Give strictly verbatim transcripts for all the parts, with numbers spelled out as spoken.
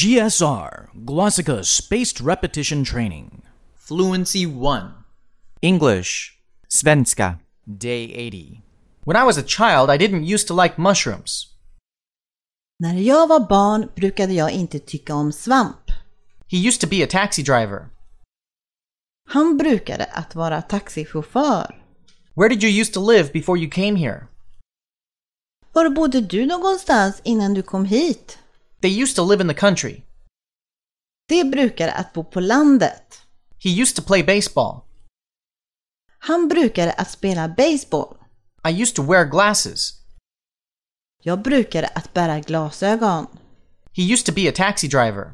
G S R, Glossika Spaced Repetition Training. Fluency one. English. Svenska. Day eighty. When I was a child, I didn't used to like mushrooms. När jag var barn brukade jag inte tycka om svamp. He used to be a taxi driver. Han brukade att vara taxichaufför. Where did you used to live before you came here? Var bodde du någonstans innan du kom hit? They used to live in the country. Det brukade att bo på landet. He used to play baseball. Han brukade att spela baseball. I used to wear glasses. Jag brukade att bära glasögon. He used to be a taxi driver.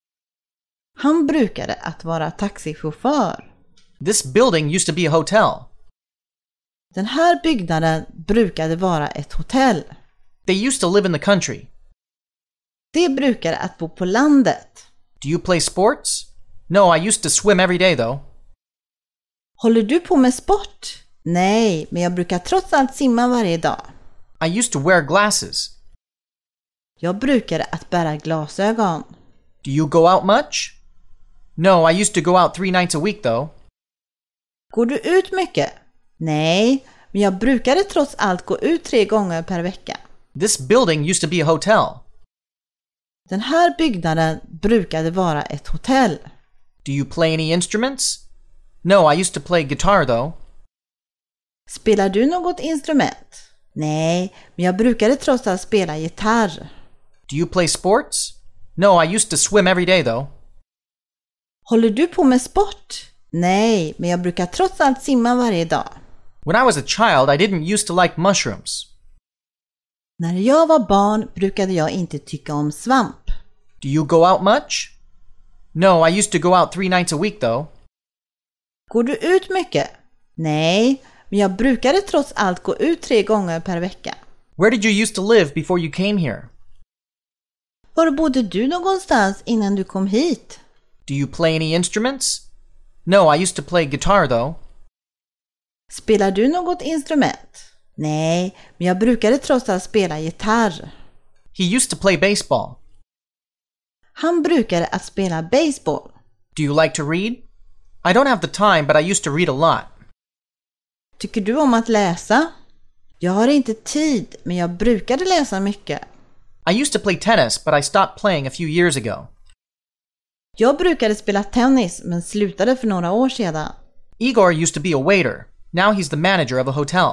Han brukade att vara taxichaufför. This building used to be a hotel. Den här byggnaden brukade vara ett hotell. They used to live in the country. Det brukade att bo på landet. Do you play sports? No, I used to swim every day though. Håller du på med sport? Nej, men jag brukar trots allt simma varje dag. I used to wear glasses. Jag brukade att bära glasögon. Do you go out much? No, I used to go out three nights a week though. Går du ut mycket? Nej, men jag brukade trots allt gå ut tre gånger per vecka. This building used to be a hotel. Den här byggnaden brukade vara ett hotell. Do you play any instruments? No, I used to play guitar though. Spelar du något instrument? Nej, men jag brukade trots allt spela gitarr. Do you play sports? No, I used to swim every day though. Håller du på med sport? Nej, men jag brukar trots allt simma varje dag. When I was a child, I didn't used to like mushrooms. När jag var barn brukade jag inte tycka om svamp. Do you go out much? No, I used to go out three nights a week though. Går du ut mycket? Nej, men jag brukade trots allt gå ut tre gånger per vecka. Where did you used to live before you came here? Var bodde du någonstans innan du kom hit? Do you play any instruments? No, I used to play guitar though. Spelar du något instrument? Nej, men jag brukade trots allt spela gitarr. He used to play baseball. Han brukade att spela baseball. Do you like to read? I don't have the time, but I used to read a lot. Tycker du om att läsa? Jag har inte tid, men jag brukade läsa mycket. I used to play tennis, but I stopped playing a few years ago. Jag brukade spela tennis, men slutade för några år sedan. Igor used to be a waiter. Now he's the manager of a hotel.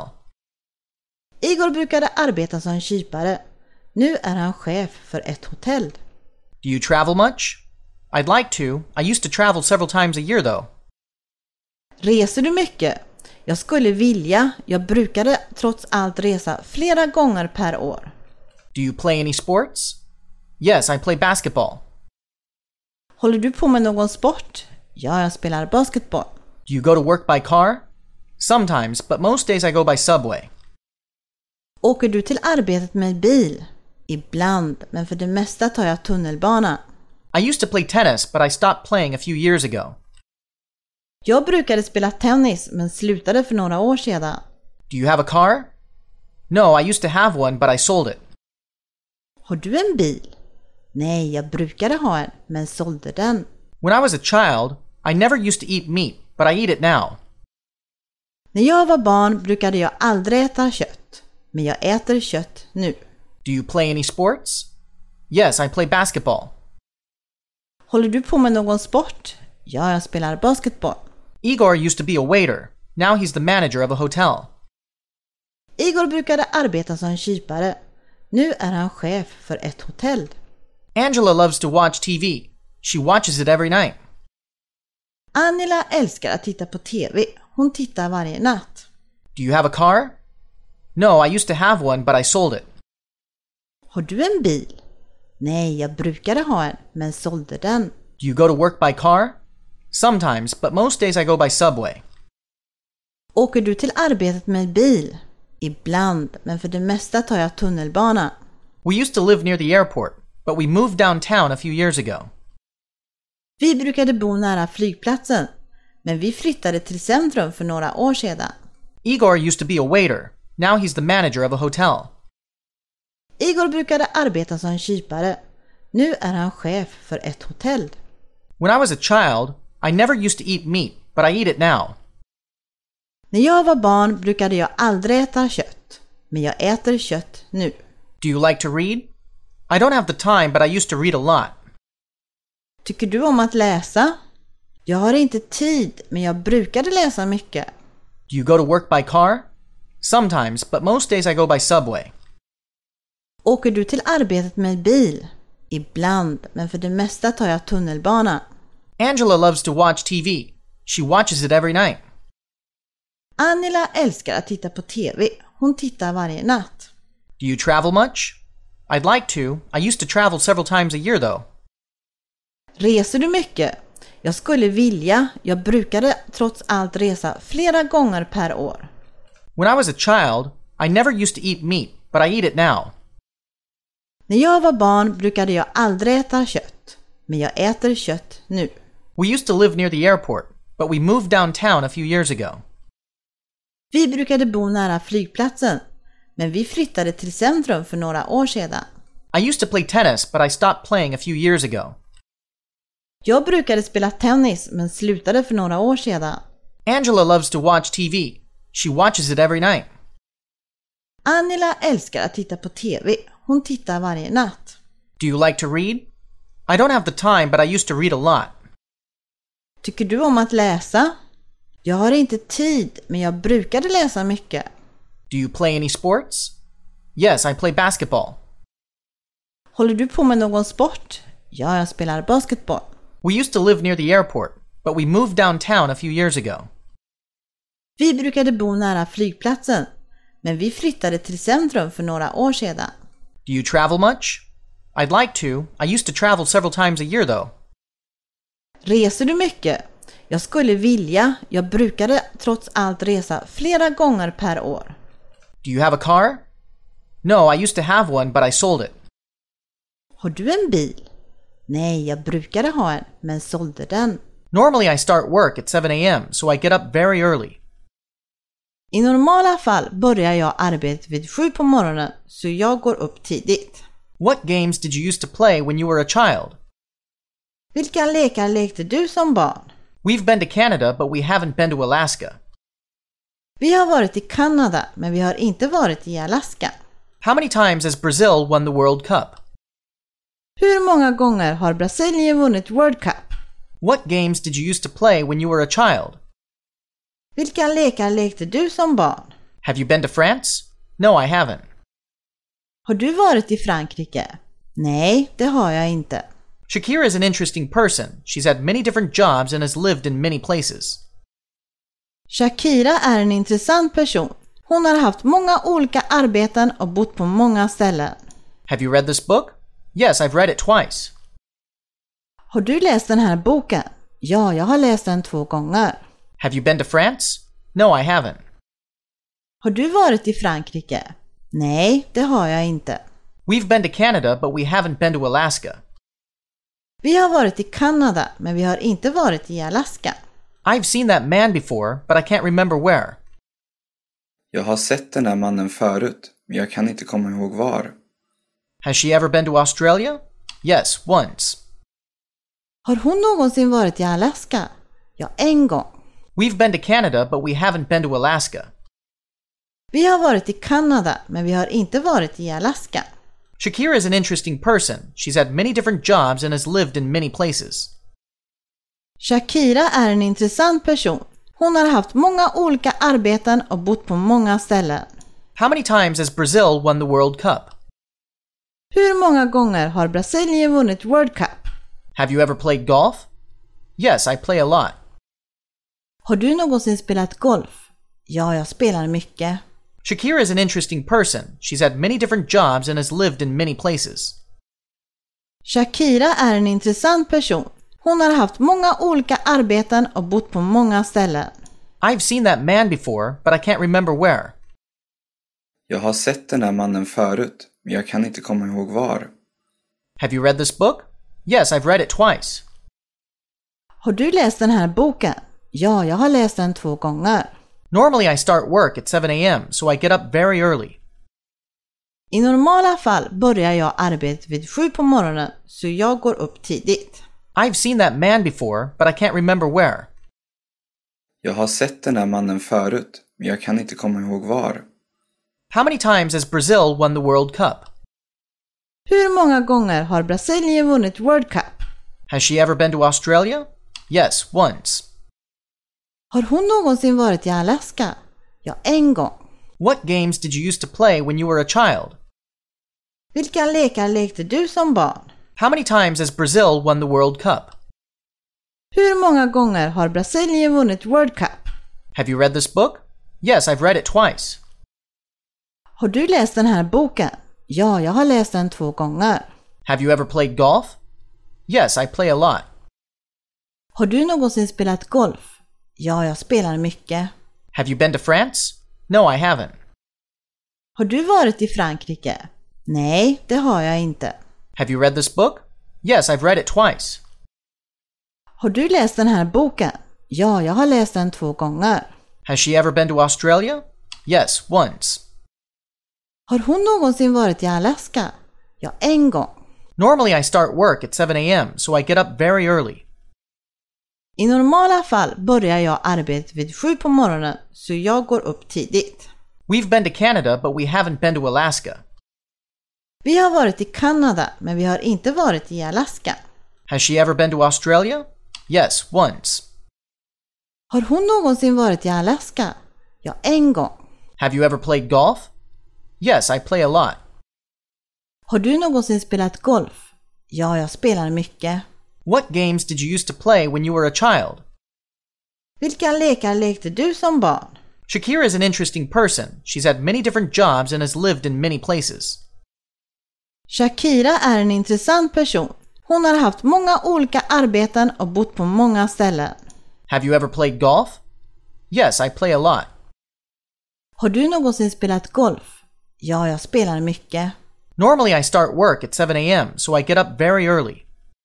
Igor brukade arbeta som kypare. Nu är han chef för ett hotell. Do you travel much? I'd like to. I used to travel several times a year though. Reser du mycket? Jag skulle vilja. Jag brukade trots allt resa flera gånger per år. Do you play any sports? Yes, I play basketball. Håller du på med någon sport? Ja, jag spelar basketboll. Do you go to work by car? Sometimes, but most days I go by subway. Åker du till arbetet med bil? Ibland, men för det mesta tar jag tunnelbana. I used to play tennis, but I stopped playing a few years ago. Jag brukade spela tennis, men slutade för några år sedan. Do you have a car? No, I used to have one, but I sold it. Har du en bil? Nej, jag brukade ha en, men sålde den. When I was a child, I never used to eat meat, but I eat it now. När jag var barn brukade jag aldrig äta kött, men jag äter kött nu. Do you play any sports? Yes, I play basketball. Håller du på med någon sport? Ja, jag spelar basketboll. Igor used to be a waiter. Now he's the manager of a hotel. Igor brukade arbeta som kypare. Nu är han chef för ett hotell. Angela loves to watch T V. She watches it every night. Angela älskar att titta på T V. Hon tittar varje natt. Do you have a car? No, I used to have one, but I sold it. Har du en bil? Nej, jag brukade ha en, men sålde den. Do you go to work by car? Sometimes, but most days I go by subway. Åker du till arbetet med bil? Ibland, men för det mesta tar jag tunnelbana. We used to live near the airport, but we moved downtown a few years ago. Vi brukade bo nära flygplatsen, men vi flyttade till centrum för några år sedan. Igor used to be a waiter. Now he's the manager of a hotel. Igor brukade arbeta som kypare. Nu är han chef för ett hotell. When I was a child, I never used to eat meat, but I eat it now. När jag var barn brukade jag aldrig äta kött, men jag äter kött nu. Do you like to read? I don't have the time, but I used to read a lot. Tycker du om att läsa? Jag har inte tid, men jag brukade läsa mycket. Do you go to work by car? Sometimes, but most days I go by subway. Åker du till arbetet med bil? Ibland, men för det mesta tar jag tunnelbana. Angela loves to watch T V. She watches it every night. Angela älskar att titta på T V. Hon tittar varje natt. Do you travel much? I'd like to. I used to travel several times a year though. Reser du mycket? Jag skulle vilja. Jag brukade trots allt resa flera gånger per år. When I was a child, I never used to eat meat, but I eat it now. När jag var barn brukade jag aldrig äta kött, men jag äter kött nu. We used to live near the airport, but we moved downtown a few years ago. Vi brukade bo nära flygplatsen, men vi flyttade till centrum för några år sedan. I used to play tennis, but I stopped playing a few years ago. Jag brukade spela tennis, men slutade för några år sedan. Angela loves to watch T V. She watches it every night. Angela älskar att titta på T V. Hon tittar varje natt. Do you like to read? I don't have the time, but I used to read a lot. Tycker du om att läsa? Jag har inte tid, men jag brukade läsa mycket. Do you play any sports? Yes, I play basketball. Håller du på med någon sport? Ja, jag spelar basketboll. We used to live near the airport, but we moved downtown a few years ago. Vi brukade bo nära flygplatsen, men vi flyttade till centrum för några år sedan. Do you travel much? I'd like to. I used to travel several times a year though. Reser du mycket? Jag skulle vilja. Jag brukade trots allt resa flera gånger per år. Do you have a car? No, I used to have one, but I sold it. Har du en bil? Nej, jag brukade ha en, men sålde den. Normally I start work at seven a.m., so I get up very early. I normala fall börjar jag arbetet vid sju på morgonen, så jag går upp tidigt. What games did you used to play when you were a child? Vilka lekar lekte du som barn? We've been to Canada, but we haven't been to Alaska. Vi har varit i Kanada, men vi har inte varit i Alaska. How many times has Brazil won the World Cup? Hur många gånger har Brasilien vunnit World Cup? What games did you used to play when you were a child? Vilka lekar lekte du som barn? Have you been to France? No, I haven't. Har du varit i Frankrike? Nej, det har jag inte. Shakira is an interesting person. She's had many different jobs and has lived in many places. Shakira är en intressant person. Hon har haft många olika arbeten och bott på många ställen. Have you read this book? Yes, I've read it twice. Har du läst den här boken? Ja, jag har läst den två gånger. Have you been to France? No, I haven't. Har du varit i Frankrike? Nej, det har jag inte. We've been to Canada, but we haven't been to Alaska. Vi har varit i Kanada, men vi har inte varit i Alaska. I've seen that man before, but I can't remember where. Jag har sett den där mannen förut, men jag kan inte komma ihåg var. Has she ever been to Australia? Yes, once. Har hon någonsin varit i Alaska? Ja, en gång. We've been to Canada, but we haven't been to Alaska. Vi har varit i Kanada, men vi har inte varit i Alaska. Shakira is an interesting person. She's had many different jobs and has lived in many places. Shakira är en intressant person. Hon har haft många olika arbeten och bott på många ställen. How many times has Brazil won the World Cup? Hur många gånger har Brasilien vunnit World Cup? Have you ever played golf? Yes, I play a lot. Har du någonsin spelat golf? Ja, jag spelar mycket. Shakira is an interesting person. She's had many different jobs and has lived in many places. Shakira är en intressant person. Hon har haft många olika arbeten och bott på många ställen. I've seen that man before, but I can't remember where. Jag har sett den där mannen förut, men jag kan inte komma ihåg var. Have you read this book? Yes, I've read it twice. Har du läst den här boken? Ja, jag har läst den två gånger. Normally I start work at seven a.m., so I get up very early. I normala fall börjar jag arbetet vid sju på morgonen, så jag går upp tidigt. I've seen that man before, but I can't remember where. Jag har sett den här mannen förut, men jag kan inte komma ihåg var. How many times has Brazil won the World Cup? Hur många gånger har Brasilien vunnit World Cup? Has she ever been to Australia? Yes, once. Har hon någonsin varit i Alaska? Ja, en gång. What games did you used to play when you were a child? Vilka lekar lekte du som barn? How many times has Brazil won the World Cup? Hur många gånger har Brasilien vunnit World Cup? Have you read this book? Yes, I've read it twice. Har du läst den här boken? Ja, jag har läst den två gånger. Have you ever played golf? Yes, I play a lot. Har du någonsin spelat golf? Ja, jag spelar mycket. Have you been to France? No, I haven't. Har du varit i Frankrike? Nej, det har jag inte. Have you read this book? Yes, I've read it twice. Har du läst den här boken? Ja, jag har läst den två gånger. Has she ever been to Australia? Yes, once. Har hon någonsin varit i Alaska? Ja, en gång. Normally I start work at seven a.m., so I get up very early. I normala fall börjar jag arbetet vid sju på morgonen, så jag går upp tidigt. We've been to Canada, but we haven't been to Alaska. Vi har varit i Kanada, men vi har inte varit i Alaska. Has she ever been to Australia? Yes, once. Har hon någonsin varit i Alaska? Ja, en gång. Have you ever played golf? Yes, I play a lot. Har du någonsin spelat golf? Ja, jag spelar mycket. What games did you used to play when you were a child? Vilka lekar lekte du som barn? Shakira is an interesting person. She's had many different jobs and has lived in many places. Shakira är en intressant person. Hon har haft många olika arbeten och bott på många ställen. Have you ever played golf? Yes, I play a lot. Har du någonsin spelat golf? Ja, jag spelar mycket. Normally I start work at seven a.m., so I get up very early.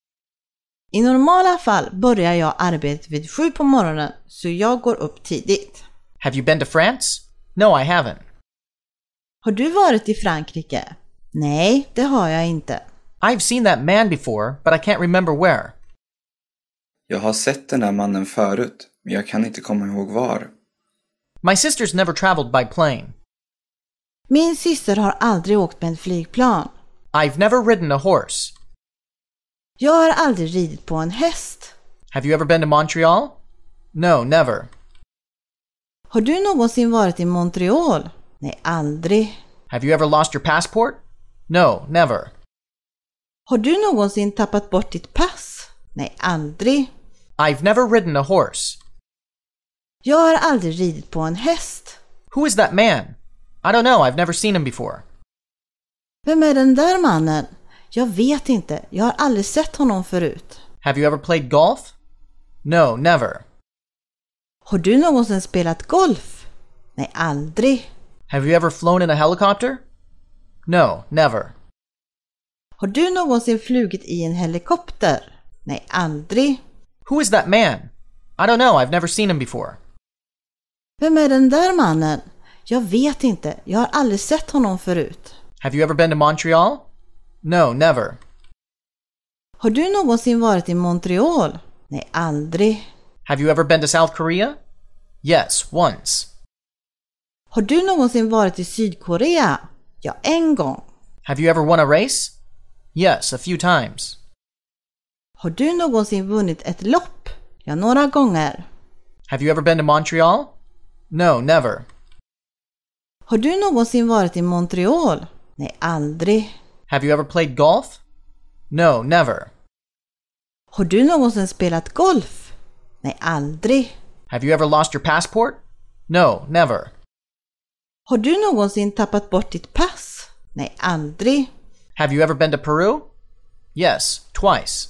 I normala fall börjar jag arbetet vid sju på morgonen, så jag går upp tidigt. Have you been to France? No, I haven't. Har du varit i Frankrike? Nej, det har jag inte. I've seen that man before, but I can't remember where. Jag har sett den här mannen förut, men jag kan inte komma ihåg var. My sister's never traveled by plane. Min syster har aldrig åkt med ett flygplan. I've never ridden a horse. Jag har aldrig ridit på en häst. Have you ever been to Montreal? No, never. Har du någonsin varit i Montreal? Nej, aldrig. Have you ever lost your passport? No, never. Har du någonsin tappat bort ditt pass? Nej, aldrig. I've never ridden a horse. Jag har aldrig ridit på en häst. Who is that man? I don't know, I've never seen him before. Vem är den där mannen? Jag vet inte, jag har aldrig sett honom förut. Have you ever played golf? No, never. Har du någonsin spelat golf? Nej, aldrig. Have you ever flown in a helicopter? No, never. Har du någonsin flugit i en helikopter? Nej, aldrig. Who is that man? I don't know, I've never seen him before. Vem är den där mannen? Jag vet inte, jag har aldrig sett honom förut. Have you ever been to Montreal? No, never. Har du någonsin varit i Montreal? Nej, aldrig. Have you ever been to South Korea? Yes, once. Har du någonsin varit i Sydkorea? Ja, en gång. Have you ever won a race? Yes, a few times. Har du någonsin vunnit ett lopp? Ja, några gånger. Have you ever been to Montreal? No, never. Har du någonsin varit i Montreal? Nej, aldrig. Have you ever played golf? No, never. Har du någonsin spelat golf? Nej, aldrig. Have you ever lost your passport? No, never. Har du någonsin tappat bort ditt pass? Nej, aldrig. Have you ever been to Peru? Yes, twice.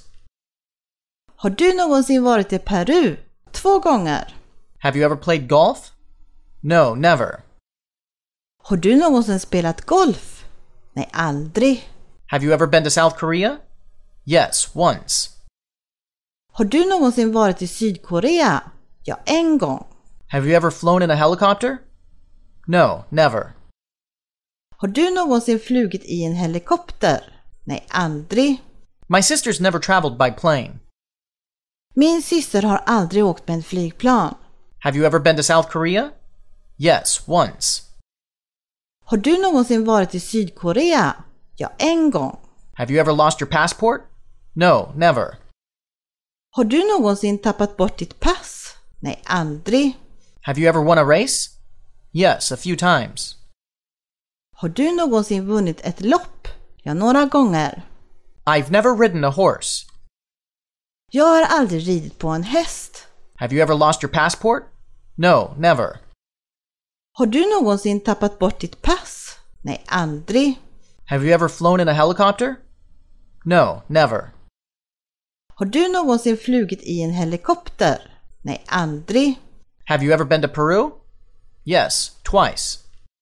Har du någonsin varit i Peru? Två gånger. Have you ever played golf? No, never. Har du någonsin spelat golf? Nej, aldrig. Have you ever been to South Korea? Yes, once. Har du någonsin varit i Sydkorea? Ja, en gång. Have you ever flown in a helicopter? No, never. Har du någonsin flugit i en helikopter? Nej, aldrig. My sister's never traveled by plane. Min syster har aldrig åkt med en flygplan. Have you ever been to South Korea? Yes, once. Har du någonsin varit i Sydkorea? Ja, en gång. Have you ever lost your passport? No, never. Har du någonsin tappat bort ditt pass? Nej, aldrig. Have you ever won a race? Yes, a few times. Har du någonsin vunnit ett lopp? Ja, några gånger. I've never ridden a horse. Jag har aldrig ridit på en häst. Have you ever lost your passport? No, never. Har du någonsin tappat bort ditt pass? Nej, aldrig. Have you ever flown in a helicopter? No, never. Har du någonsin flugit i en helikopter? Nej, aldrig. Have you ever been to Peru? Yes, twice.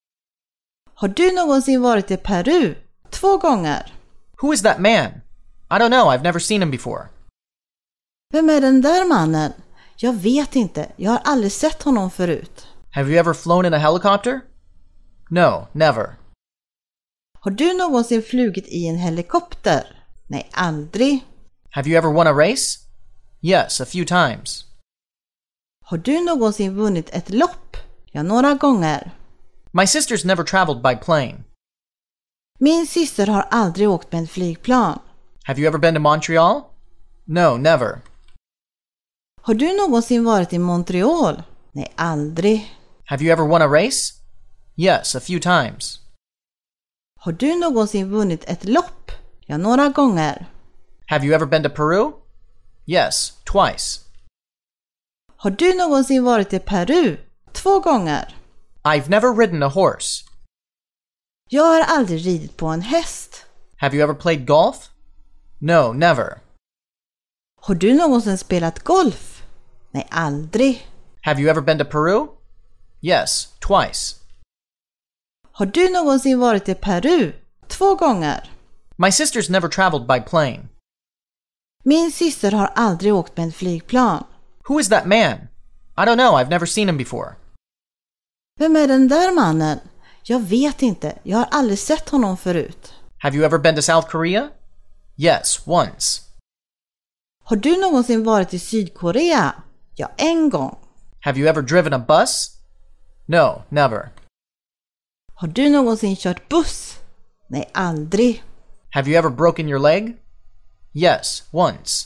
Har du någonsin varit i Peru? Två gånger. Who is that man? I don't know, I've never seen him before. Vem är den där mannen? Jag vet inte, jag har aldrig sett honom förut. Have you ever flown in a helicopter? No, never. Har du någonsin flugit i en helikopter? Nej, aldrig. Have you ever won a race? Yes, a few times. Har du någonsin vunnit ett lopp? Ja, några gånger. My sister's never traveled by plane. Min syster har aldrig åkt med en flygplan. Have you ever been to Montreal? No, never. Har du någonsin varit i Montreal? Nej, aldrig. Have you ever won a race? Yes, a few times. Har du någonsin vunnit ett lopp? Ja, några gånger. Have you ever been to Peru? Yes, twice. Har du någonsin varit i Peru? Två gånger. I've never ridden a horse. Jag har aldrig ridit på en häst. Have you ever played golf? No, never. Har du någonsin spelat golf? Nej, aldrig. Have you ever been to Peru? Yes, twice. Har du någonsin varit i Peru? Två gånger. My sister's never traveled by plane. Min syster har aldrig åkt med en flygplan. Who is that man? I don't know, I've never seen him before. Vem är den där mannen? Jag vet inte, jag har aldrig sett honom förut. Have you ever been to South Korea? Yes, once. Har du någonsin varit i Sydkorea? Ja, en gång. Have you ever driven a bus? No, never. Har du någonsin kört buss? Nej, aldrig. Have you ever broken your leg? Yes, once.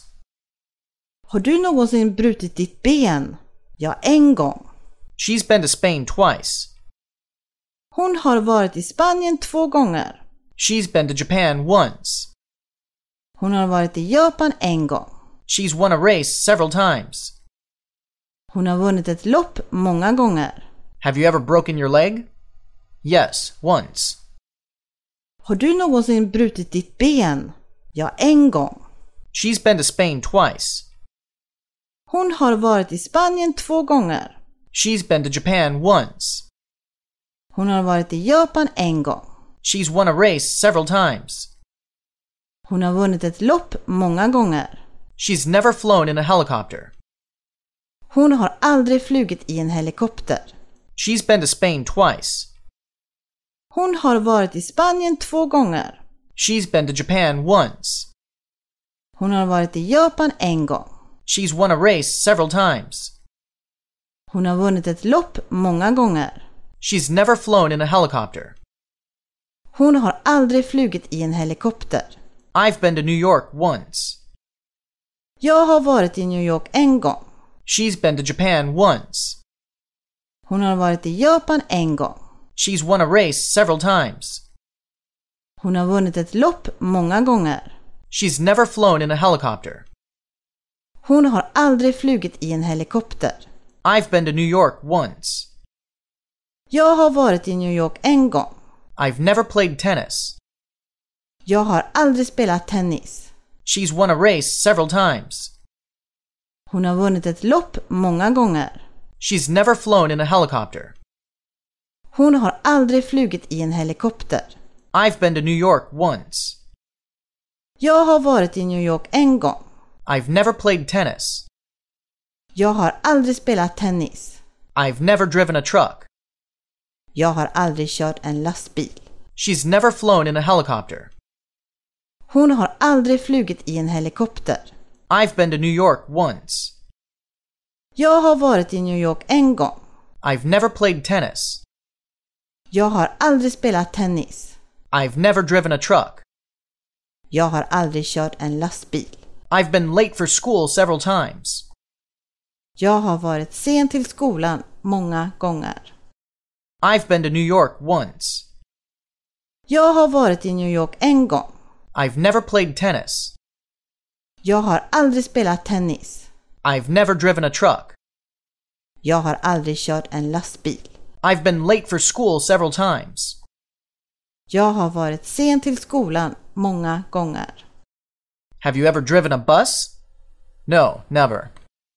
Har du någonsin brutit ditt ben? Ja, en gång. She's been to Spain twice. Hon har varit i Spanien två gånger. She's been to Japan once. Hon har varit i Japan en gång. She's won a race several times. Hon har vunnit ett lopp många gånger. Have you ever broken your leg? Yes, once. Har du någonsin brutit ditt ben? Ja, en gång. She's been to Spain twice. Hon har varit i Spanien två gånger. She's been to Japan once. Hon har varit i Japan en gång. She's won a race several times. Hon har vunnit ett lopp många gånger. She's never flown in a helicopter. Hon har aldrig flugit i en helikopter. She's been to Spain twice. Hon har varit i Spanien två gånger. She's been to Japan once. Hon har varit i Japan en gång. She's won a race several times. Hon har vunnit ett lopp många gånger. She's never flown in a helicopter. Hon har aldrig flugit i en helikopter. I've been to New York once. Jag har varit i New York en gång. She's been to Japan once. Hon har varit i Japan en gång. She's won a race several times. Hon har vunnit ett lopp många gånger. She's never flown in a helicopter. Hon har aldrig flugit i en helikopter. I've been to New York once. Jag har varit i New York en gång. I've never played tennis. Jag har aldrig spelat tennis. She's won a race several times. Hon har vunnit ett lopp många gånger. She's never flown in a helicopter. Hon har aldrig flugit i en helikopter. I've been to New York once. Jag har varit i New York en gång. I've never played tennis. Jag har aldrig spelat tennis. I've never driven a truck. Jag har aldrig kört en lastbil. She's never flown in a helicopter. Hon har aldrig flugit i en helikopter. I've been to New York once. Jag har varit i New York en gång. I've never played tennis. Jag har aldrig spelat tennis. I've never driven a truck. Jag har aldrig kört en lastbil. I've been late for school several times. Jag har varit sen till skolan många gånger. I've been to New York once. Jag har varit i New York en gång. I've never played tennis. Jag har aldrig spelat tennis. I've never driven a truck. Jag har aldrig kört en lastbil. I've been late for school several times. Jag har varit sen till skolan många gånger. Have you ever driven a bus? No, never.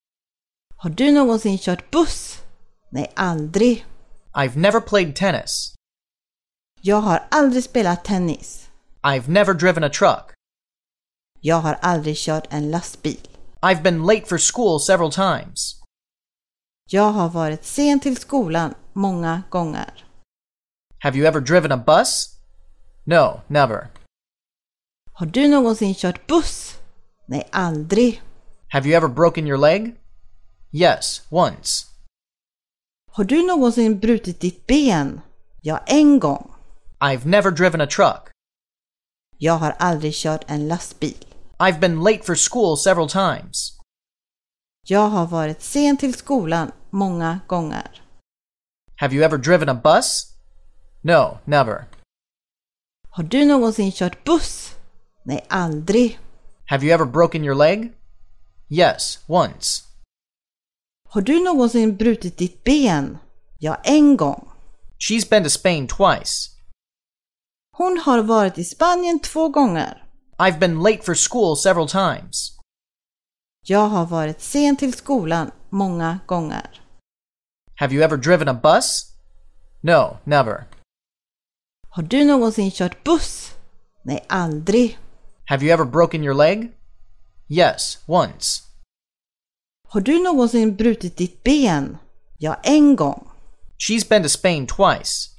Har du någonsin kört buss? Nej, aldrig. I've never played tennis. Jag har aldrig spelat tennis. I've never driven a truck. Jag har aldrig kört en lastbil. I've been late for school several times. Jag har varit sen till skolan många gånger. Have you ever driven a bus? No, never. Har du någonsin kört buss? Nej, aldrig. Have you ever broken your leg? Yes, once. Har du någonsin brutit ditt ben? Ja, en gång. I've never driven a truck. Jag har aldrig kört en lastbil. I've been late for school several times. Jag har varit sen till skolan många gånger. Have you ever driven a bus? No, never. Har du någonsin kört buss? Nej, aldrig. Have you ever broken your leg? Yes, once. Har du någonsin brutit ditt ben? Ja, en gång. She's been to Spain twice. Hon har varit i Spanien två gånger. I've been late for school several times. Jag har varit sen till skolan många gånger. Have you ever driven a bus? No, never. Har du någonsin kört buss? Nej, aldrig. Have you ever broken your leg? Yes, once. Har du någonsin brutit ditt ben? Ja, en gång. She's been to Spain twice.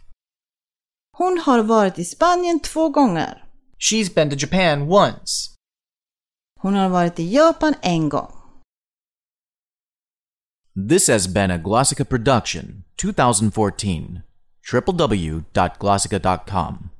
Hon har varit i Spanien två gånger. She's been to Japan once. Hon har varit i Japan en gång. This has been a Glossica production, twenty fourteen. w w w dot glossica dot com